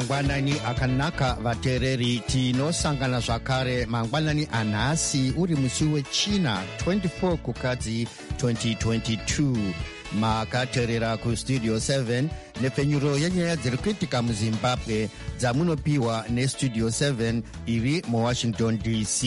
mangwanani akanaka vateereri, tinosangana zvakare mangwanani anhasi uri musi wechina 24 kukadzi 2022. makateerera kustudio 7 nepfenyuro yenyaya dziri kuitika muzimbabwe dzamunopiwa nestudio 7 iri muwashington dc.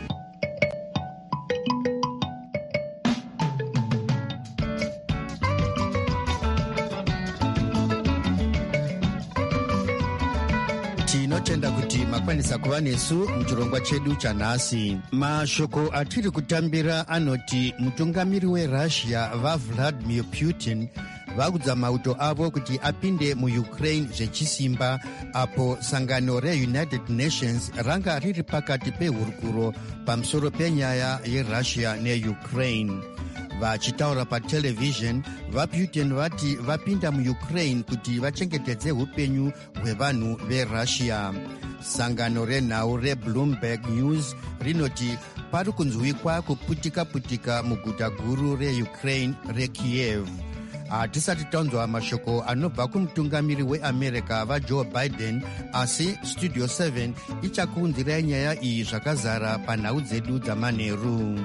tinotenda kuti makwanisa kuva nesu muchirongwa chedu chanhasi. mashoko atiri kutambira anoti mutungamiri werussia vaVladimir Putin vakudza mauto avo kuti apinde muUkraine zvechisimba, apo sangano reUnited Nations ranga riri pakati pehurukuro pamusoro penyaya yerussia neukraine. vachitaura patelevhizheni, vaPutin vati vapinda muUkraine kuti vachengetedze upenyu hwevanhu verussia. sangano renhau reBloomberg News rinoti pari kunzwikwa kuputika-putika muguta guru reukraine reKiev. hatisati taunzwa mashoko anobva kumutungamiri weamerica vaJoe Biden, asi studio 7 ichakuunzirai nyaya iyi zvakazara panhau dzedu dzamanheru.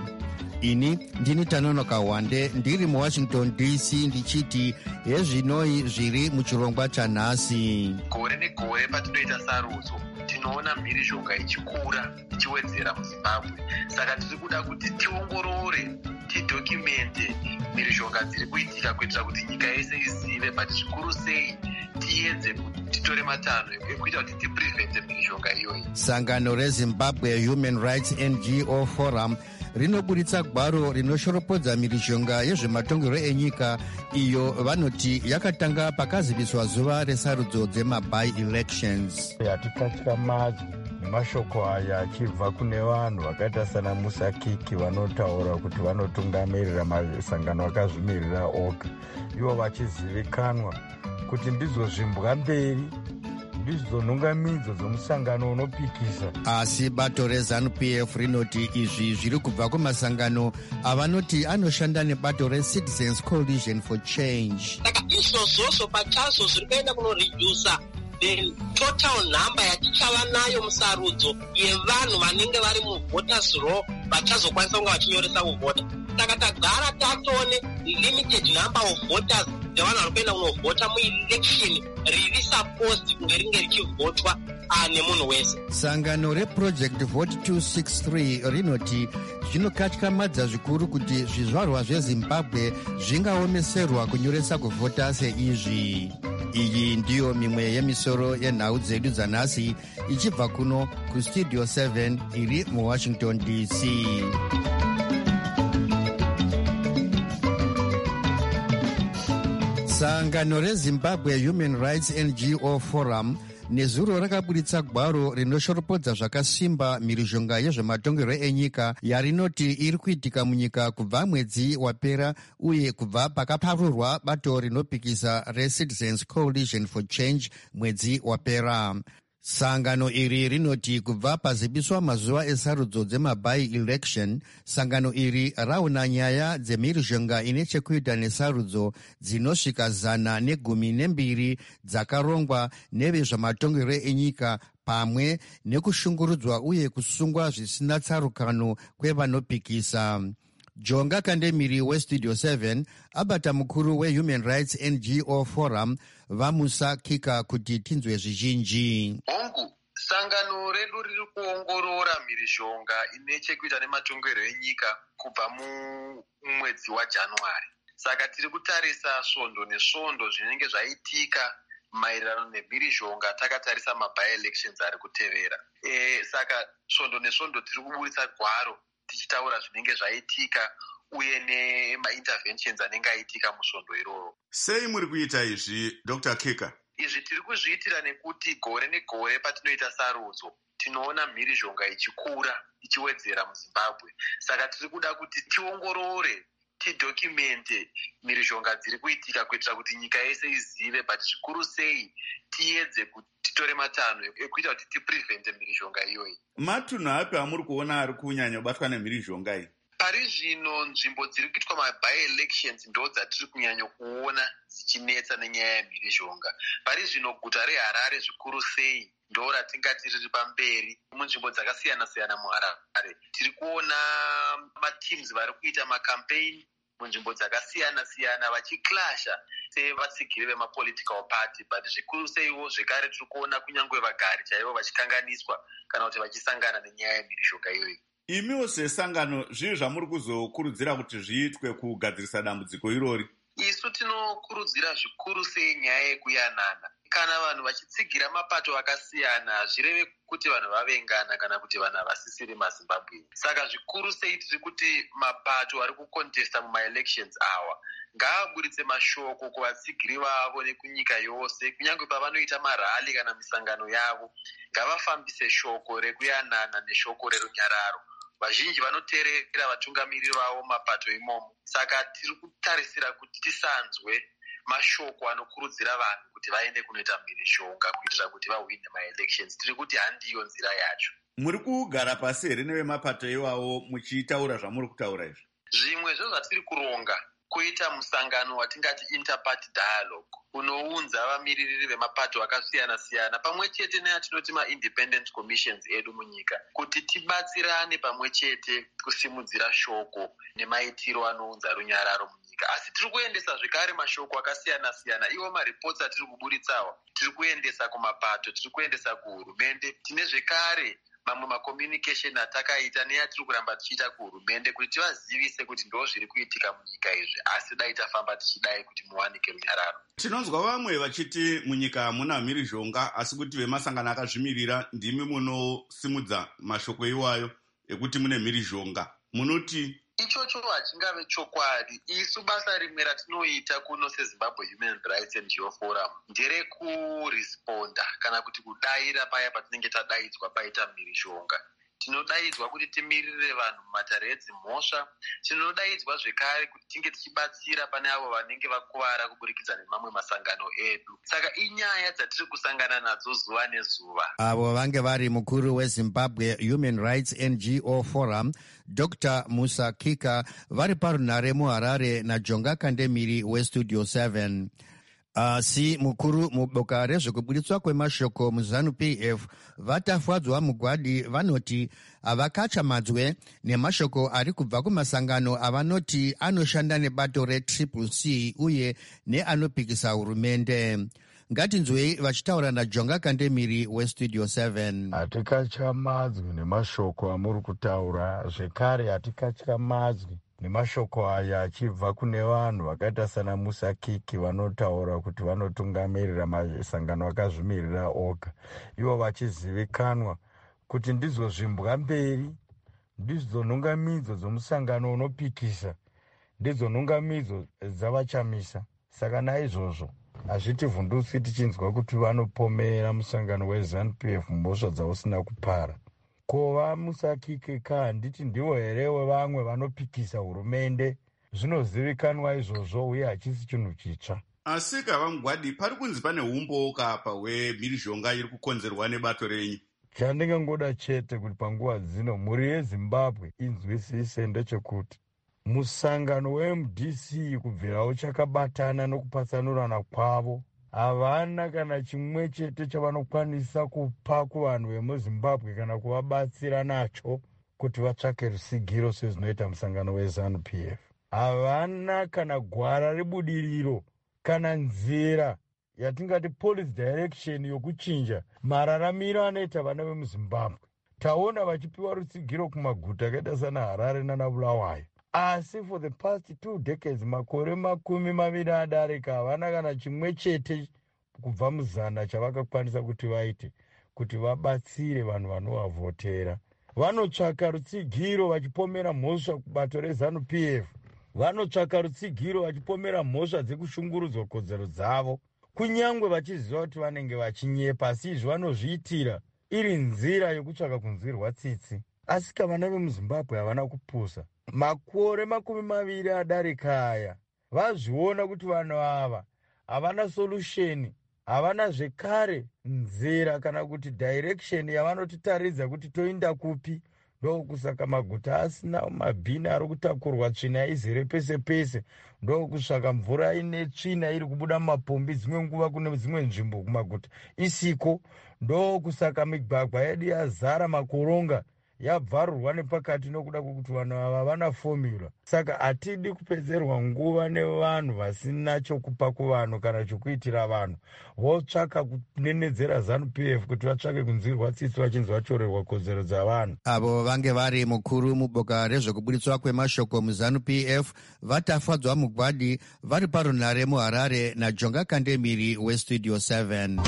ini ndini Tanonoka Wande ndiri muwashington dc ndichiti hezvinoi zviri muchirongwa chanhasi. gore negore patinoita sarudzo tinoona mhirizhonga ichikura ichiwedzera muzimbabwe, saka tiri kuda kuti tiongorore, tidhokumente mhirizhonga dziri kuitika kuitira kuti nyika yese izive, but zvikuru sei tiedze titore matanho ekuita kuti tiprevente mhirizhonga iyoyi. sangano reZimbabwe Human Rights NGO Forum rinoburitsa gwaro rinoshoropodza mhirizhonga yezvematongerwo enyika iyo vanoti yakatanga pakaziviswa zuva resarudzo dzemaby elections. hatikatya madzi nemashoko aya achibva kune vanhu vakaita sana Musa Kiki vanotaura kuti vanotungamirira masangano akazvimirira oga, ivo vachizivikanwa kuti ndidzo zvimbwa mberi, ndidzo nhungamidzo dzomusangano unopikisa. asi bato reZANU-PF rinoti izvi zviri kubva kumasangano avanoti anoshanda nebato reCitizens Coalition for Change. saka izvozvozvo pachazo zviri kuenda kunoredusa the total number yatichava nayo musarudzo yevanhu vanenge vari muvoters row vachazokwanisa kunge vachinyoresa kuvhota. saka tagara tatone limited number of voters dzevanhu vari kuenda kunovhota muelection riri supposed kunge ringe richivhotwa nemunhu wese. sangano reproject vote 263 rinoti zvinokatyamadza zvikuru kuti zvizvarwa zvezimbabwe zvingaomeserwa kunyoresa kuvhota seizvi. iyi ndiyo mimwe yemisoro yenhau dzedu dzanhasi ichibva kuno kustudio 7 iri muwashington dc. sangano reZimbabwe Human Rights NGO Forum nezuro rakaburitsa gwaro rinoshoropodza zvakasimba mhirizhonga yezvematongerwo enyika yarinoti iri kuitika munyika kubva mwedzi wapera uye kubva pakaparurwa bato rinopikisa reCitizens Coalition for Change mwedzi wapera. sangano iri rinoti kubva paziviswa mazuva esarudzo dzemaby election, sangano iri raona nyaya dzemhirizhonga ine chekuita nesarudzo dzinosvika 112 dzakarongwa nevezvematongerwo enyika pamwe nekushungurudzwa uye kusungwa zvisina tsarukano kwevanopikisa. jonga kandemiri westudio 7 abata mukuru weHuman Rights NGO Forum vaMusa Kika kuti tinzwe zvizhinji. hongu sangano redu riri kuongorora mhirizhonga ine chekuita nematongerwo enyika kubva mumwedzi waJanuary, saka tiri kutarisa svondo nesvondo zvinenge zvaitika maererano nemhirizhonga takatarisa maby elections ari kutevera. saka svondo nesvondo tiri kuburitsa gwaro tichitaura zvinenge zvaitika uye nemainterventions anenge aitika musvondo iroro. sei muri kuita izvi Dr. Kika? izvi tiri kuzviitira nekuti gore negore patinoita sarudzo tinoona mhirizhonga ichikura ichiwedzera muzimbabwe, saka tiri kuda kuti tiongorore, tidhokumente mhirizhonga dziri kuitika kuitira kuti nyika yese izive, but zvikuru sei tiedze kuti titore matanho ekuita kuti tiprevente mhirizhonga iyoyi. matunhu api amuri kuona ari kunyanya kubatwa nemhirizhonga iyi? Pari zvino nzvimbo dziri kuitwa maby-elections ndo dzatiri kunyanya kuona dzichinetsa nenyaya yemhirizhonga. Pari zvino guta reHarare zvikuru sei ndo ratingati riri pamberi. Munzvimbo dzakasiyana-siyana muHarare tiri kuona mateams vari kuita macampaign munzvimbo dzakasiyana-siyana vachiklasha sevatsigiri vemapolitical party, but zvikuru seiwo zvekare tiri kuona kunyange vagari chaivo vachikanganiswa kana kuti vachisangana nenyaya yemhirizhonga iyoyi. Imiwo sesangano zvii zvamuri kuzokurudzira kuti zviitwe kugadzirisa dambudziko irori? Isu tinokurudzira zvikuru sei nyaya yekuyanana. Kana vanhu vachitsigira mapato akasiyana hazvireve kuti vanhu vavengana kana kuti vanhu havasisiri maZimbabwe. Saka zvikuru sei tiri kuti mapato ari kukontesta mumaelections awa ngaaburitse mashoko kuvatsigiri vavo nekunyika yose, kunyange pavanoita marali kana misangano yavo ngavafambise shoko rekuyanana neshoko rerunyararo. Vazhinji vanoteerera vatungamiriri vavo mapato imomo. Saka tiri kutarisira kuti tisanzwe mashoko anokurudzira vanhu kuti vaende kunoita mhirizhonga kuitira kuti vahwine maelections. Tiri kuti handiyo nzira yacho. Muri kugara pasi here nevemapato iwawo muchitaura zvamuri kutaura izvi? Zvimwe zvezvatiri kuronga kuita musangano watingati interparty dialogue unounza vamiririri vemapato akasiyana-siyana pamwe chete neyatinoti ma-independent commissions edu munyika kuti tibatsirane pamwe chete kusimudzira shoko nemaitiro anounza runyararo munyika. Asi tiri kuendesa zvekare mashoko akasiyana-siyana. Iwo maripots atiri kuburitsawa tiri kuendesa kumapato, tiri kuendesa kuhurumende. Tine zvekare mamwe macommunication atakaita neyatiri kuramba tichiita kuhurumende kuti tivazivise kuti ndo zviri kuitika munyika izvi, asi dai tafamba tichidai kuti muwanike runyararo. Tinonzwa vamwe vachiti munyika hamuna mhirizhonga asi kuti vemasangano akazvimirira ndimi munosimudza mashoko iwayo ekuti mune mhirizhonga. Munoti ichocho hachingave chokwadi. Isu basa rimwe ratinoita kuno seZimbabwe Human Rights NGO Forum nderekuresponda kana kuti kudaira paya patinenge tadaidzwa paita mhirizhonga. Tinodaidzwa kuti timirire vanhu mumatare edzimhosva. Tinodaidzwa zvekare kuti tinge tichibatsira pane avo vanenge vakuvara kuburikidza nemamwe masangano edu. Saka inyaya dzatiri kusangana nadzo zuva nezuva. Avo vange vari mukuru weZimbabwe Human Rights NGO Forum Dr. Musa Kika vari parunhare muHarare naJonga Kandemiri weStudio 7. Asi mukuru muboka rezvekuburitswa kwemashoko muZANU-PF vatafadzwa mugwadi vanoti havakachamadzwe nemashoko ari kubva kumasangano avanoti anoshanda nebato reCCC uye neanopikisa hurumende. Ngatinzwei vachitaura naJonga Kandemiri weStudio 7. Hatikachamadzwi nemashoko amuri kutaura, zvekare hatikachamadzwi nemashoko aya achibva kune vanhu vakaita sana Musa Kiki vanotaura kuti vanotungamirira masangano akazvimirira oga. Ivo vachizivikanwa kuti ndidzo zvimbwa mberi, ndidzo nhungamidzo dzomusangano unopikisa, ndidzo nhungamidzo dzavachamisa. Saka naizvozvo hazvitivhundutsi tichinzwa kuti vanopomera musangano weZANU-PF mhosva dzausina kupara. Kova Musa Kiki handiti ndivo herewe vamwe vanopikisa hurumende. Zvinozivikanwa izvozvo uye hachisi chinhu chitsva. Asi Kavamugwadi, pari kunzi pane umboka apa hwemhirizhonga iri kukonzerwa nebato renyu. Chandingangoda chete kuti panguva dzino mhuri yeZimbabwe inzwisise ndechekuti musangano weMDC kubvirawo chakabatana nokupatsanurana kwavo havana kana chimwe chete chavanokwanisa kupa kuvanhu vemuZimbabwe kana kuvabatsira nacho kuti vatsvake rusigiro sezvinoita musangano weZANU-PF. Havana kana gwara rebudiriro kana nzira yatingati policy direction yokuchinja mararamiro anoita vana vemuZimbabwe. Taona vachipiwa rutsigiro kumaguta akaita sana Harare nanaBulawayo. Asi for the past 2 decades, makore 20 adarika, havana kana chimwe chete kubva muzana chavakakwanisa kuti vaite kuti vabatsire vanhu vanovavhotera. Vanotsvaka rutsigiro vachipomera mhosva kubato reZANU-PF. Vanotsvaka rutsigiro vachipomera mhosva dzekushungurudzwa kodzero dzavo, kunyangwe vachiziva kuti vanenge vachinyepa, asi izvi vanozviitira iri nzira yokutsvaka kunzwirwa tsitsi. Asi vana vemuZimbabwe havana kupusa. Makore 20 adarika aya vazviona kuti vanhu ava havana solution, havana zvekare nzira kana kuti direction yavanotitaridza kuti toinda kupi ndokusaka maguta asina mabhini ari kutakurwa tsvina izere pese pese, ndokusaka mvura ine tsvina iri kubuda mumapombi dzimwe nguva kune dzimwe nzvimbo kumaguta isiko, ndokusaka migwagwa yedu yazara makoronga yabvarurwa nepakati nokuda kwokuti vanhu ava havana fomula. Saka hatidi kupedzerwa nguva nevanhu vasina chokupa kuvanhu kana chokuitira vanhu. Votsvaka kunenedzera ZANU-PF kuti vatsvake kunzwirwa tsitsi vachinzi vatorerwa kodzero dzavanhu. Avo vange vari mukuru muboka rezvekubuditswa kwemashoko muZANU-PF vatafadzwa mugwadi vari parunhare muHarare naJonga Kandemiri weStudio 7.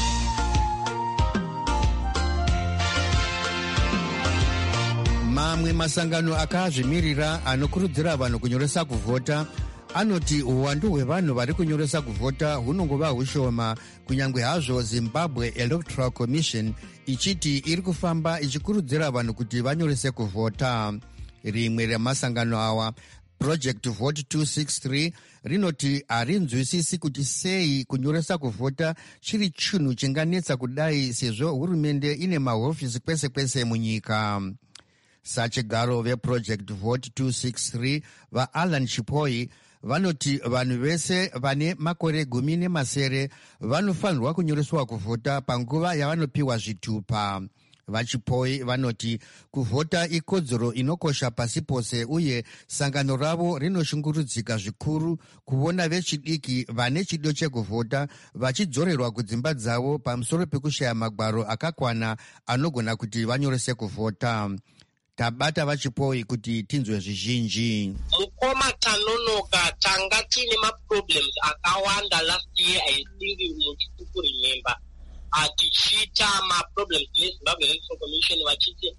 Mamwe masangano akazvimirira anokurudzira vanhu kunyoresa kuvhota anoti uwandu hwevanhu vari kunyoresa kuvhota hunongova hushoma, kunyange hazvo Zimbabwe Electoral Commission ichiti iri kufamba ichikurudzira vanhu kuti vanyorese kuvhota. Rimwe remasangano awa, Project Vote 263, rinoti harinzwisisi kuti sei kunyoresa kuvhota chiri chinhu chinganetsa kudai sezvo hurumende ine mahofisi kwese kwese munyika. Sachigaro veProject Vote 263 vaAlan Chipoi vanoti vanhu vese vane makore 10 vanofanirwa kunyoreswa kuvhota panguva yavanopiwa zvitupa. VaChipoi vanoti kuvhota ikodzero inokosha pasi pose uye sangano ravo rinoshungurudzika zvikuru kuona vechidiki vane chido chekuvhota vachidzorerwa kudzimba dzavo pamusoro pekushaya magwaro akakwana anogona kuti vanyorese kuvhota. Tabata VaChipoi kuti tinzwe zvizhinji. Mukoma tanonoka tanga tine maproblems akawanda last year. I think muchiku remember tichita maproblems neZimbabwe Electoral Commission vachiti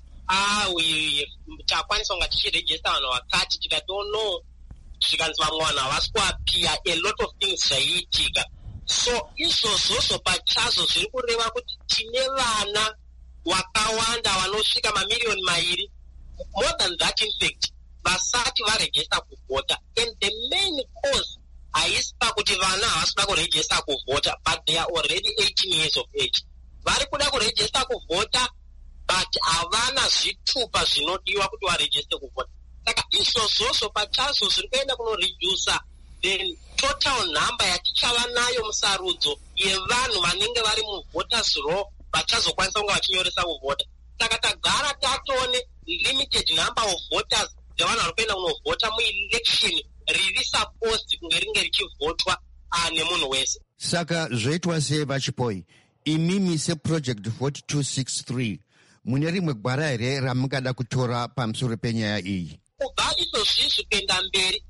takwanisa kunga tichirejesta vanhu vakati tikatono zvikanzi vamwe vanhu havasi kuapia, a lot of things zvaiitika. So izvozvozvo pachazo zviri kureva kuti tine vana wakawanda vanosvika mamiliyoni 2, more than that in fact, vasati varejesta kuvhota. And the main cause haisi pakuti vana havasi kuda kurejesta kuvhota, but they are already 18 years of age. Vari kuda kurejesta kuvhota, but havana zvitupa zvinodiwa kuti varejeste kuvhota. Saka izvozvozvo pachazo zviri kuenda kunoredusa the total number yatichava nayo musarudzo yevanhu vanenge vari muvoters row vachazokwanisa kunge vachinyoresa kuvhota. Saka tagara tatone limited number of voters dzevanhu vari kuenda kunovhota muelection riri supposed kunge ringe richivhotwa nemunhu wese. Saka zvoitwa sei VaChipoi? Imimi seProject Vote 263 mune rimwe gwara here ramungada kutora pamusoro penyaya iyi? Kubva izvozvizvi kuenda mberi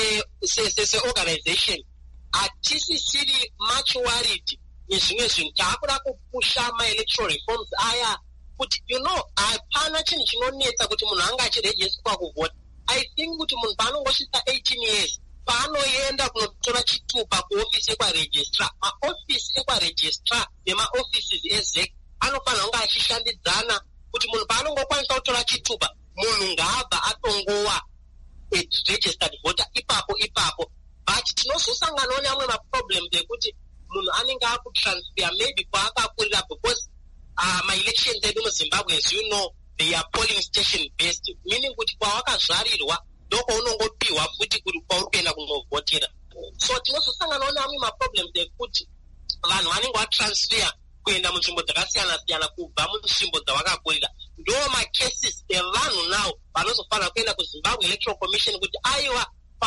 seorganization hatisisiri much worried nezvimwe zvinhu. Taakuda kupusha maelectoral reforms aya kuti hapana chinhu chinonetsa kuti munhu anga achirejestwa kuvhota. I think kuti munhu paanongosvika 18 years paanoenda kunotora chitupa kuofisi ekwaregistrar, maofisi ekwaregistrar nemaoffices ezec anofanira kunge achishandidzana kuti munhu paanongokwanisa kutora chitupa munhu ngaabva atongowa registered voter ipapo. But tinozosanganawo neamwe maproblems ekuti munhu anenge akutransfer maybe kwaakakurira, because my-elections edu muZimbabwe, as you know, they are polling station based, meaning kuti kwawakazvarirwa ndokwaunopiwa futi kuti kwauri kuenda kunovhotera. So tinozosanganawo neamwe maproblems ekuti vanhu vanenge vatransfer kuenda munzvimbo dzakasiyana-siyana kubva munzvimbo dzavakakurira. Ndo macases evanhu nawo vanozofanira kuenda kuZimbabwe Electoral Commission kuti aiwa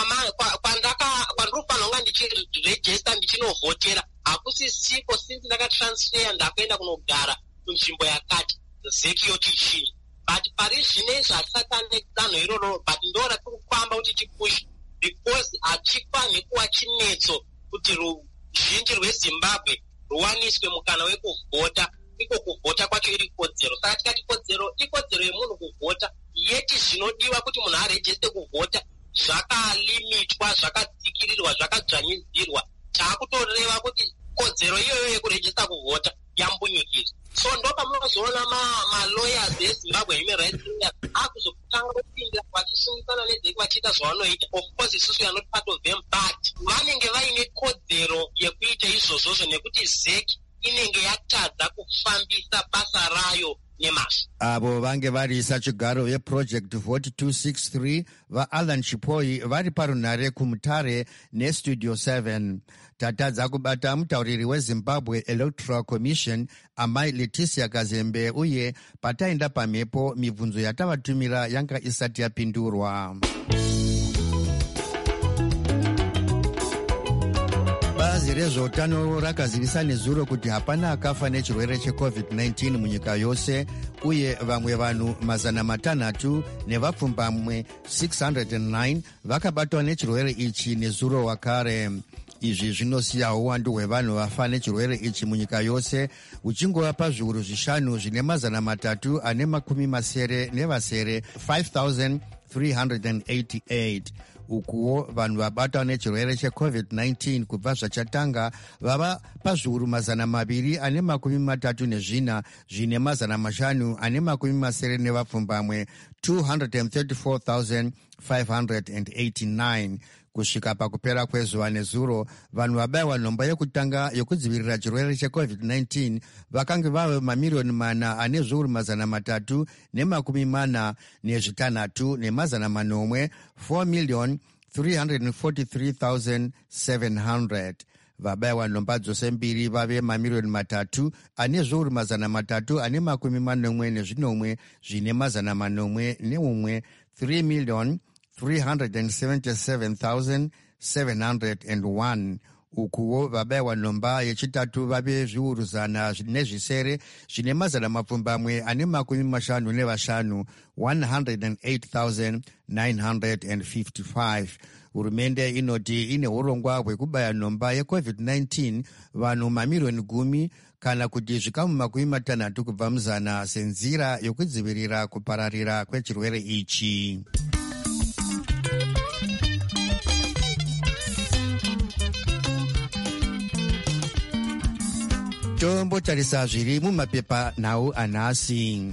kwandinofanira kunga ndichirejesta ndichinovhotera hakusisiko since ndakatransfer ndakuenda kunogara kunzvimbo yakati zeki yoti chii. But pari zvinezvi hatisati ane danho iroro, but ndora tiri kufamba kuti tipush, because hatifaniri kuva chinetso kuti ruzhinji rweZimbabwe ruwaniswe mukana wekuvhota. Iko kuvhota kwacho iri kodzero. Saka tikati kodzero ikodzero yemunhu kuvhota, yeti zvinodiwa kuti munhu arejeste kuvhota zvakalimitwa, zvakadzikirirwa, zvakadzvanyidzirwa. Taakutoreva kuti kodzero iyoyo yekurejesta kuvhota yambunyikizwa. So ndo pamunozoona ma-lawyers eZimbabwe Human Rights Lawyers akuzotanga kupinda vachisungikana nezeki vachiita zvavanoita. Of course isusu we are not part of them, but vanenge vaine kodzero yekuita izvozvozvo nekuti zeki inenge yatadza kufambisa basa rayo nemazvo. Avo vange vari sachigaro veproject Vote 263 vaAlan Chipoi vari parunhare kuMutare neStudio 7. Tatadza kubata mutauriri weZimbabwe Electoral Commission amai Leticia Kazembe uye pataenda pamhepo mibvunzo yatavatumira yanga isati yapindurwa. Bazi rezveutano rakazivisa nezuro kuti hapana akafa nechirwere cheCovid-19 munyika yose uye vamwe vanhu 600 nevapfumbamwe 609 vakabatwa nechirwere ichi nezuro wakare. Izvi zvinosiya uwandu hwevanhu vafa nechirwere ichi munyika yose uchingova pazviuru 5 zvine 380 nevasere 5,388. Ukuwo vanhu vabatwa nechirwere cheCovid-19 kubva zvachatanga vava pazviuru 234 zvine 500 nevapfumbamwe 234,589. Kusvika pakupera kwezuva nezuro, vanhu vabayiwa nhombo yekutanga yokudzivirira chirwere cheCovid-19 vakange vave mamiliyoni 4,346,700 4,343,700. Vabayiwa nhomba dzose mbiri vave mamiliyoni 3,341,000 zvine 3,377,701. 377,701. Ukuwo vabayiwa nhomba yechitatu vave zviuru 100 nezvisere zvine 555 108,955. Hurumende inoti ine urongwa hwekubaya nhomba yeCovid-19 vanhu mamiliyoni 10 kana kuti zvikamu 60 kubva muzana senzira yokudzivirira kupararira kwechirwere ichi. Tombotarisa zviri mumapepa nhau anhasi.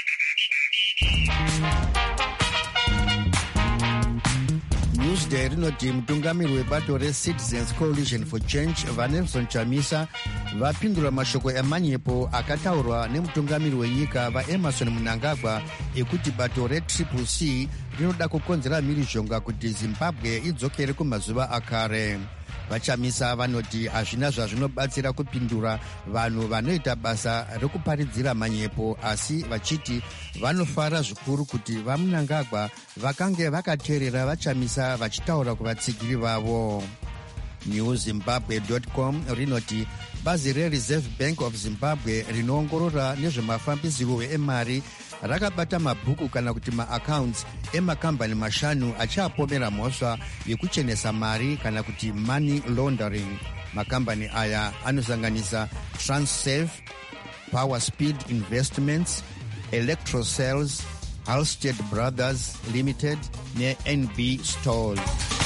Newsday rinoti mutungamiri webato reCitizens Coalition for Change vaNelson Chamisa vapindura mashoko emanyepo akataurwa nemutungamiri wenyika vaEmmerson Mnangagwa ekuti bato reCCC rinoda kukonzera mhirizhonga kuti Zimbabwe idzokere kumazuva akare. Vachamisa vanoti hazvina zvazvinobatsira kupindura vanhu vanoita basa rekuparidzira manyepo, asi vachiti vanofara zvikuru kuti vaMnangagwa vakange vakateerera Vachamisa vachitaura kuvatsigiri vavo. NewZimbabwe.com rinoti bazi reReserve Bank of Zimbabwe rinoongorora nezvemafambisiro emari rakabata mabhuku kana kuti maaccounts emakambani 5 achapomera mhosva yekuchenesa mari kana kuti money laundering. Makambani aya anosanganisa Transsafe, Power Speed Investments, Electrocells, Halstead Brothers Limited neNB Stores.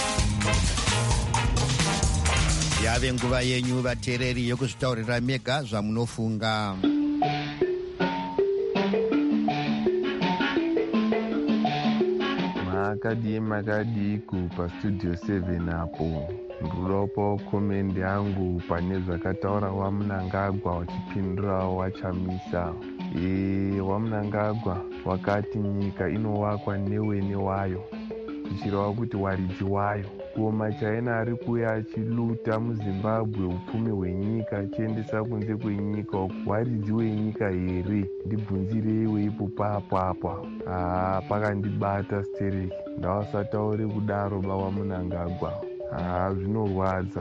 Yave nguva yenyu vateereri yokuzvitaurira mega zvamunofunga. Makadi paStudio 7 apo nduropo komendi yangu pane zvakataura waMnangagwa wachipindura Wachamisa. waMnangagwa wakati nyika inowakwa newene wayo kuchireva kuti waridzi wayo. Kuoma China ari kuuya achiluta muZimbabwe upfumi hwenyika achiendesa kunze kwenyika. Waridzi wenyika here? Ndibvunzirei ipo papo. Pakandibata stereki. Ndavasataure kudaro baba Mnangagwa. Zvinorwadza.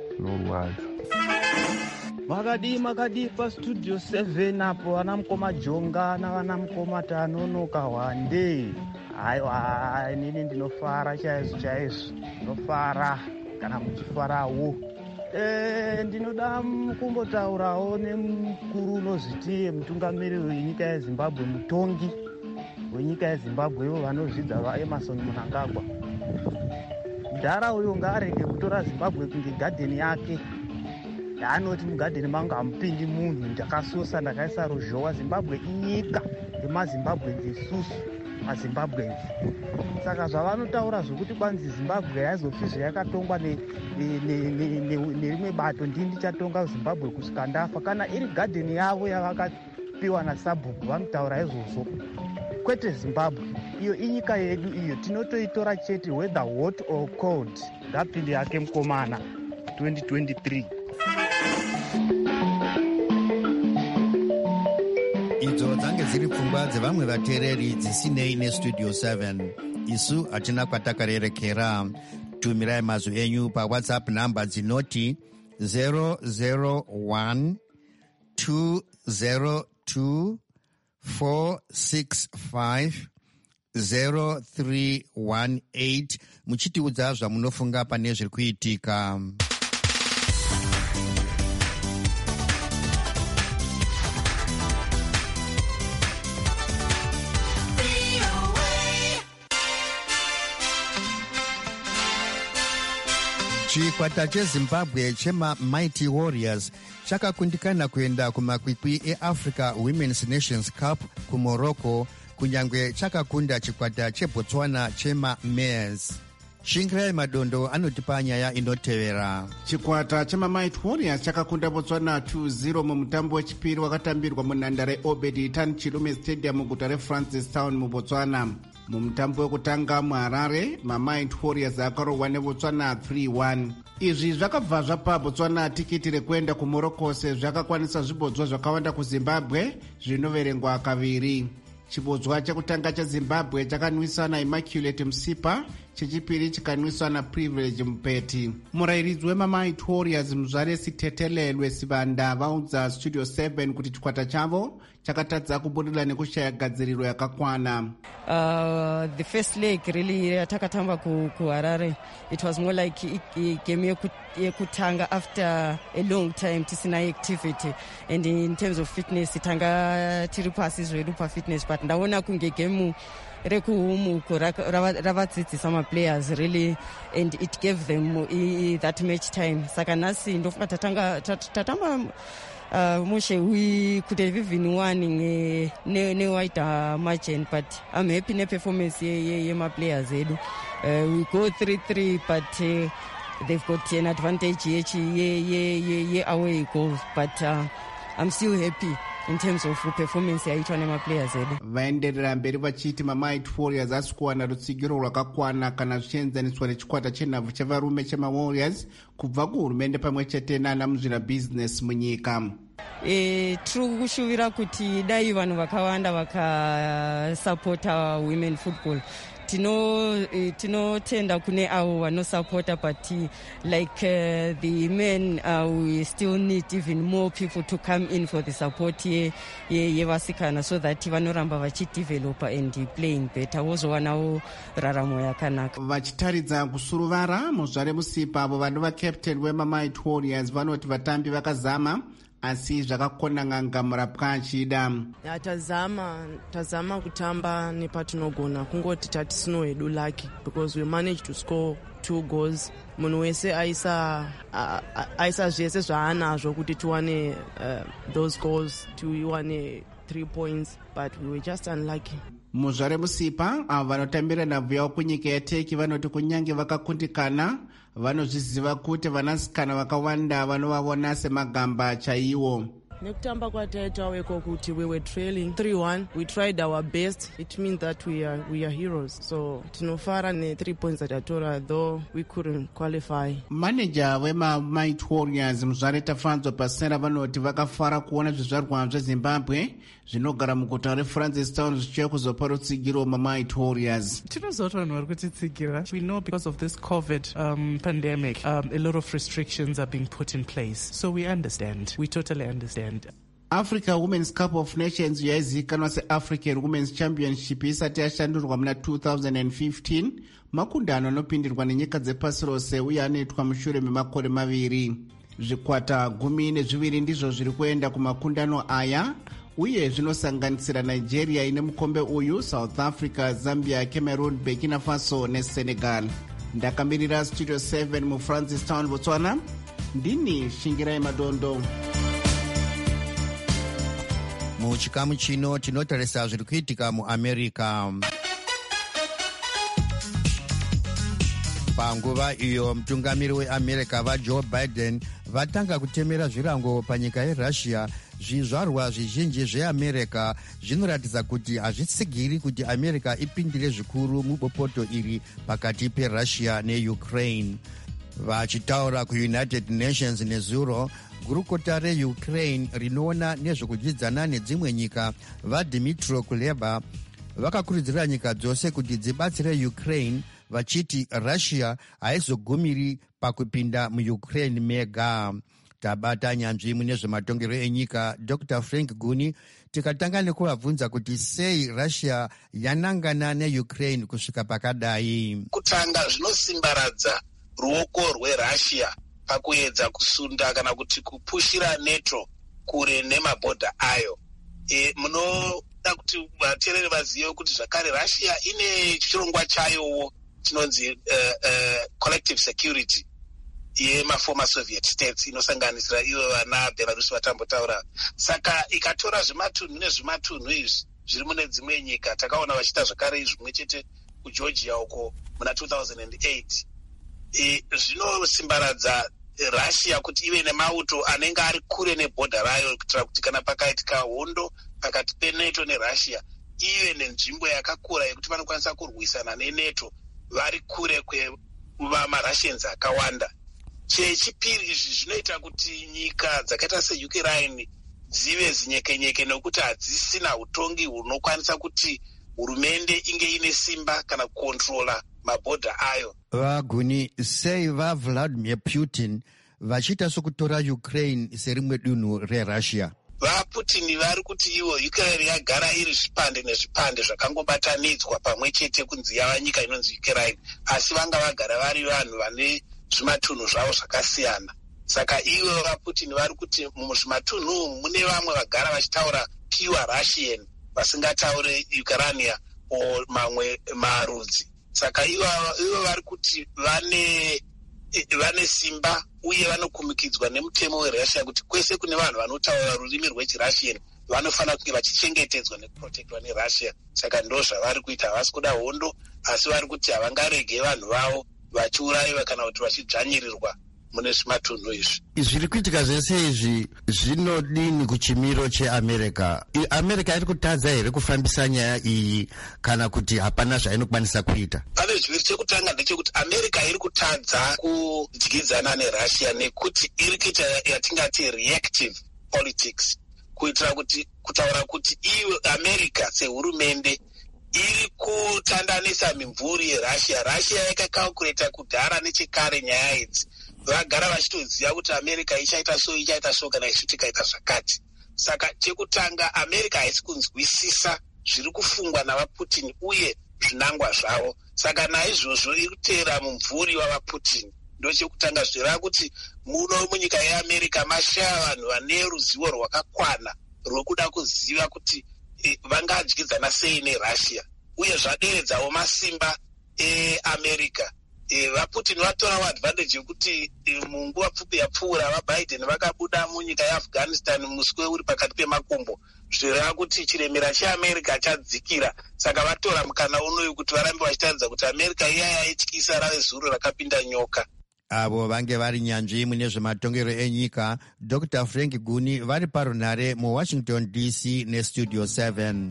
Makadi paStudio 7 apo vana mukoma Jonga navana mukoma Tanonoka Hwande. Aiwa, inini ndinofara chaizvo. Ndinofara kana muchifarawo. Ndinoda kumbotaurawo nemukuru unozviti mutungamiri wenyika yeZimbabwe, mutongi wenyika yeZimbabwe, ivo vanozvidza vaEmmerson Mnangagwa. Mudhara uyo ngaarege kutora Zimbabwe kunge gadheni yake. Yaanoti mugadheni mangu hamupindi munhu, ndakasosa ndakaisa ruzhowa. Zimbabwe inyika yemaZimbabwenzi, isusu maZimbabwenzi. Saka zvavanotaura zvokuti kwanzi Zimbabwe haizofizve yakatongwa nerimwe bato, ndichatonga Zimbabwe kusvika ndafa, kana iri gadheni yavo yavakapenga vanopiwa nasabhuku vanotaura izvozvo, kwete Zimbabwe. Iyo inyika yedu iyo, tinotoitora chete whether hot or cold. Ngapindi yake mukomana 2023. Idzo dzange dziri pfungwa dzevamwe vateereri dzisinei nestudio 7. Isu hatina kwatakarerekera. Tumirai mazwi enyu paWhatsApp namba dzinoti 001 202 465 0318 muchitiudza zvamunofunga pane zviri kuitika. Chikwata cheZimbabwe chema Mighty Warriors chakakundikana kuenda kumakwikwi eAfrica Women's Nations Cup kuMorocco, kunyangwe chakakunda chikwata cheBotswana chema Mares. Shingirai Madondo anotipa nyaya inotevera. Chikwata chema Mighty Warriors chakakunda Botswana 2-0 mumutambo wechipiri wakatambirwa munhandare Obedi Tan Chilume Stadium muguta reFrancistown muBotswana. Mumutambo wekutanga muHarare, maMighty Warriors akarohwa neBotswana 3-1. Izvi zvakabva zvapa Botswana tikiti rekuenda kuMorocco sezvo akakwanisa zvibodzwa zvakawanda kuZimbabwe zvinoverengwa kaviri. Chibodzwa chekutanga cheZimbabwe chakanwiswa naImmaculate Msipa, chechipiri chikanwiswa naPrivilege Mupeti. Murayiridzi wemaMighty Warriors Muzvaresi Tetelelwe Sivanda vaudza Studio 7 kuti chikwata chavo chakatadza kubudirira nekushaya gadziriro yakakwana. The first leg really takatamba kuHarare. It was more like a game yekutanga after a long time tisina activity, and in terms of fitness tanga tiri pasi zvedu pafitness, but ndaona kunge game rekuhumuko ravadzidzisa maplayers really, and it gave them that match time. Saka nhasi ndofunga tatamba mushe we could have even won ne-white margin, but I'm happy ne-performance my players edu. We go 3-3, but they've got an advantage away goals, but I'm still happy in terms of performance yaitwa nemaplayers edu. Vaenderera mberi vachiti maMighty Warriors asi kuwana rutsigiro rwakakwana kana zvichienzaniswa nechikwata chenhabvu chevarume chemaWarriors kubva kuhurumende pamwe chete nana muzvina business munyika. Tiri kushuvira kuti dai vanhu vakawanda vakasapota women football. Tinotenda kune avo vanosapota, but like the men, we still need even more people to come in for the support yevasikana, so that vanoramba vachidevelopa and playing better, wozowanawo raramo yakanaka. Vachitaridza kusuruvara muzvare Musipa avo vanova captain wemaMighty Warriors vanoti vatambi vakazama asi zvakakona nganga murapwa achida. Tazama kutamba nepatinogona, kungoti tatisino hedu lucky because we managed to score 2 goals. Munhu wese aisa zvese zvaanazvo kuti tiwane those goals, tiwane 3 points, but we were just unlucky. Muzvare Musipa avo vanotambira nhabvu yavo kunyika yeTurkey vanoti kunyange vakakundikana vanozviziva kuti vanasikana vakawanda vanovavona semagamba chaiwo. Nekutamba kwataita weko kuti we were trailing 3-1, we tried our best. It means that we are heroes, so tinofara ne3 points atatora, though we couldn't qualify. Manager wemaMighty Warriors Muzvare Tafanzwa Pasera vanoti vakafara kuona zvizvarwa zveZimbabwe zvinogara muguta reFrancistown zvichiuya kuzopa rutsigiro maMighty Warriors. Tinozoti vanhu vari kutitsigira. We know because of this COVID pandemic, a lot of restrictions are being put in place, so we understand. We totally understand. Africa Women's Cup of Nations yaizivikanwa seAfrican Women's Championship isati yashandurwa muna 2015, makundano anopindirwa nenyika dzepasi rose uye anoitwa mushure memakore maviri. Zvikwata 12 ndizvo zviri kuenda kumakundano aya, uye zvinosanganisira Nigeria ine mukombe uyu, South Africa, Zambia, Cameroon, Burkina Faso neSenegal. Ndakamirira Studio 7 muFrancistown, Botswana. Ndini Shingirai Madondo. Muchikamu chino tinotarisa zviri kuitika muAmerica. Panguva iyo mutungamiri weAmerica vaJoe Biden vatanga kutemera zvirango panyika yeRussia zvizvarwa zvizhinji zveamerica zvinoratidza kuti hazvitsigiri kuti america ipindire zvikuru mubopoto iri pakati perussia neukraine. Vachitaura kuunited nations nezuro, gurukota reukraine rinoona nezvekudyidzana nedzimwe nyika vaDmytro Kuleba vakakurudzira nyika dzose kuti dzibatsire Ukraine vachiti Russia haizogumiri pakupinda muUkraine mega. Tabata nyanzvi mune zvematongerwo enyika Dr. Frank Guni tikatanga nekuvabvunza kuti sei Russia yanangana neUkraine kusvika pakadai. Kutanga zvinosimbaradza ruoko rweRussia pakuedza kusunda kana kuti kupushira NATO kure nemabhodha ayo. Munoda kuti vateereri vazive kuti zvakare Russia ine chirongwa chayowo chinonzi collective security yemaformer Soviet states inosanganisira ivo vana Belarus vatambotaura. Saka ikatora zvimatunhu nezvimatunhu izvi zviri mune dzimwe nyika, takaona vachiita zvakare zvimwe chete kuGeorgia uko muna 2008. Zvinosimbaradza Russia kuti ive nemauto anenge ari kure nebhodha rayo kuitira kuti kana pakaitika hondo pakati peNATO neRussia ive nenzvimbo yakakura yekuti vanokwanisa kurwisana neNATO vari kure kwemaRussians akawanda. Chechipiri, izvi zvinoita kuti nyika dzakaita seUkraine dzive zinyekenyeke nekuti hadzisina utongi hunokwanisa kuti hurumende inge ine simba kana kukontrola mabhodha ayo. Vaguni, sei vaVladimir Putin vachiita sokutora Ukraine serimwe dunhu reRussia? VaPutin vari kuti ivo Ukraine yagara iri zvipande nezvipande zvakangobatanidzwa pamwe chete kunzi yava nyika inonzi Ukraine, asi vanga vagara vari vanhu vane zvimatunhu zvavo zvakasiyana. Saka ivo vaPutin vari kuti muzvimatunhu mune vamwe vagara vachitaura pure Russian vasingataure Ukrainian o mamwe marudzi. Saka ivo vari kuti vane simba uye vanokumikidzwa nemutemo weRussia kuti kwese kune vanhu vanotaura rurimi rwechiRussian vanofanira kunge vachichengetedzwa nekuprotektwa neRussia. Saka ndo zvavari kuita, havasi kuda hondo, asi vari kuti havangarege vanhu vavo vachiurayiwa kana kuti vachidzvanyirirwa mune zvimatunhu izvi. Zviri kuitika zvese izvi zvinodini kuchimiro cheAmerica? America iri kutadza here kufambisa nyaya iyi kana kuti hapana zvainokwanisa kuita? Pane zviviri. Chekutanga ndechekuti America iri kutadza kudyidzana neRussia nekuti iri kuita yatingati reactive politics, kuitira kuti kutaura kuti iwe America sehurumende iri kutandanisa mimvuri yeRussia. Russia yakakalkuleta kudhara nechekare nyaya idzi. Vagara vachitoziva kuti America ichaita so kana isu tikaita zvakati. Saka chekutanga America haisi kunzwisisa zviri kufungwa navaPutin uye zvinangwa zvavo. Saka naizvozvo iri kuteera mumvuri wavaPutin. Ndo chekutanga zvireva kuti muno munyika yeAmerica mashaya vanhu vane ruzivo rwakakwana rwekuda kuziva kuti vangadyidzana sei neRussia, uye zvaderedzawo masimba eAmerica. VaPutin vatora advantage yekuti munguva pfupi yapfuura vaBiden vakabuda munyika yeAfghanistan muswe uri pakati pemakumbo, zvireva kuti chiremera cheAmerica chadzikira. Saka vatora mukana unoyu kuti varambe vachitaridza kuti America iya yaityisa rave zuro rakapinda nyoka. Avo vange vari nyanzvi mune zvematongero enyika Dr. Frank Guni vari parunhare muWashington DC nestudio 7.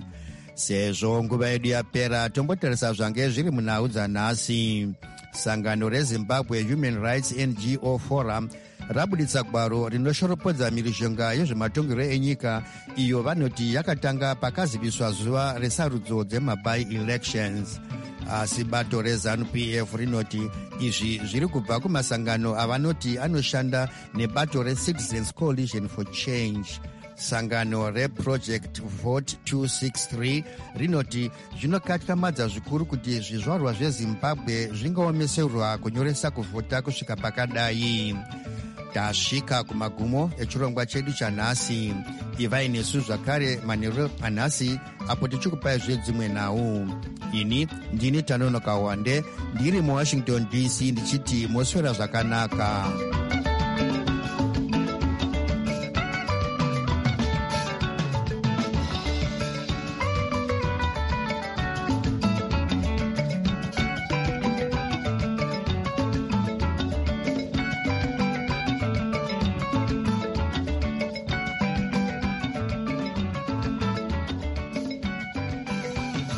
Sezvo nguva yedu yapera, tombotarisa zvange zviri munhau dzanhasi. Sangano reZimbabwe Human Rights NGO Forum rabuditsa gwaro rinoshoropodza mhirizhonga yezvematongero enyika iyo vanoti yakatanga pakaziviswa zuva resarudzo dzemaby-elections. Asi bato reZANU-PF rinoti izvi zviri kubva kumasangano avanoti anoshanda nebato reCitizens Coalition for Change. Sangano reProject Vote 263 rinoti zvinokatyamadza zvikuru kuti zvizvarwa zveZimbabwe zvingaomeserwa kunyoresa kuvhota kusvika pakadai. Tasvika kumagumo echirongwa chedu chanhasi. Ivai nesu zvakare manheru anhasi apo tichikupai zvedzimwe nhau. Ini ndini Tanonoka Wande ndiri muWashington DC ndichiti moswera zvakanaka.